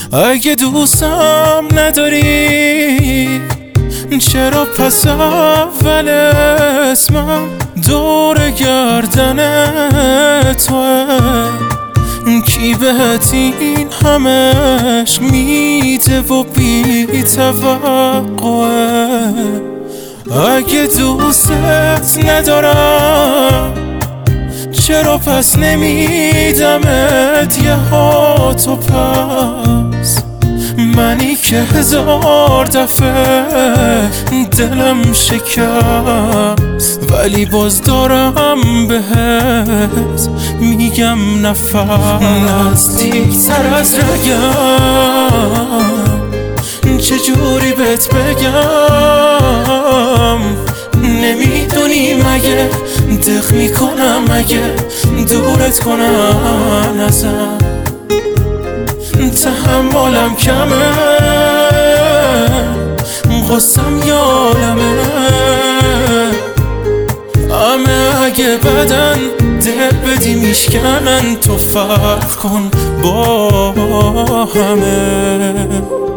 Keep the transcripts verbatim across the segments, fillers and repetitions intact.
اگه دوستم نداری چرا پس اول اسمم دور گردن توه؟ کی بهت این همش میده و بی توقعه؟ اگه دوستت ندارم چرا پس نمیدمت یه هات و پس؟ منی که هزار دفعه دلم شکست ولی باز دارم بهت میگم نفس. نزدیکتر از رگم چجوری بهت بگم؟ نمیدونی مگه دق میکنم اگه دورت کنم ازم؟ تحملم کمه غصم یالمه همه اگه بدن دل بدی میشکنن تو فرق کن با همه.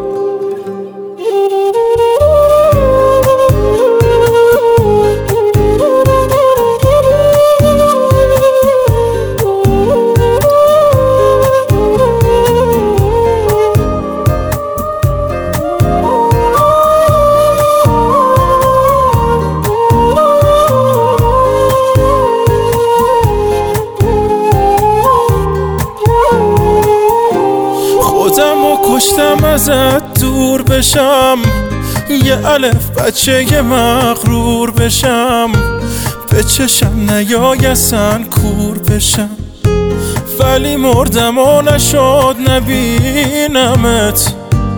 خودم و کشتم ازت دور بشم یه الف بچه مغرور بشم به چشم نیای اصلا کور بشم ولی مردم و نشد نبینمت.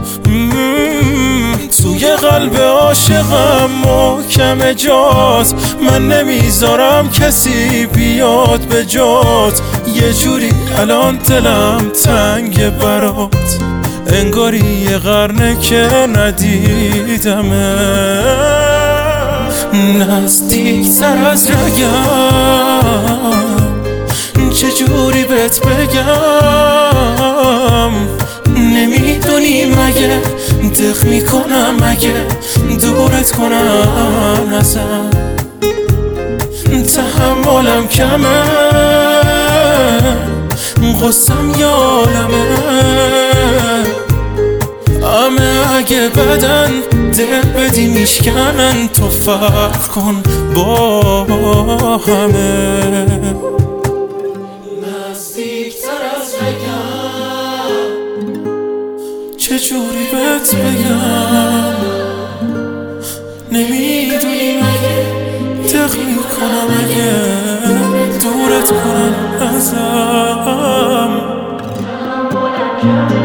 توی قلب عاشقم محکم جات من نمیذارم کسی بیاد به جات. یه جوری الان دلم تنگ برات انگاری یه قرنه که ندیدمه. نزدیکتر از رگم چجوری بهت بگم؟ نمیدونی مگه دق میکنم اگه دورت کنم ازم؟ تحملم کمه غصم یالمه همه اگه بدن دل بدی میشکنن تو فرق کن با همه. نزدیکتر از رگم چجوری بهت بگم؟ نمیدونی مگه دق میکنم اگه دورت کنم ازم؟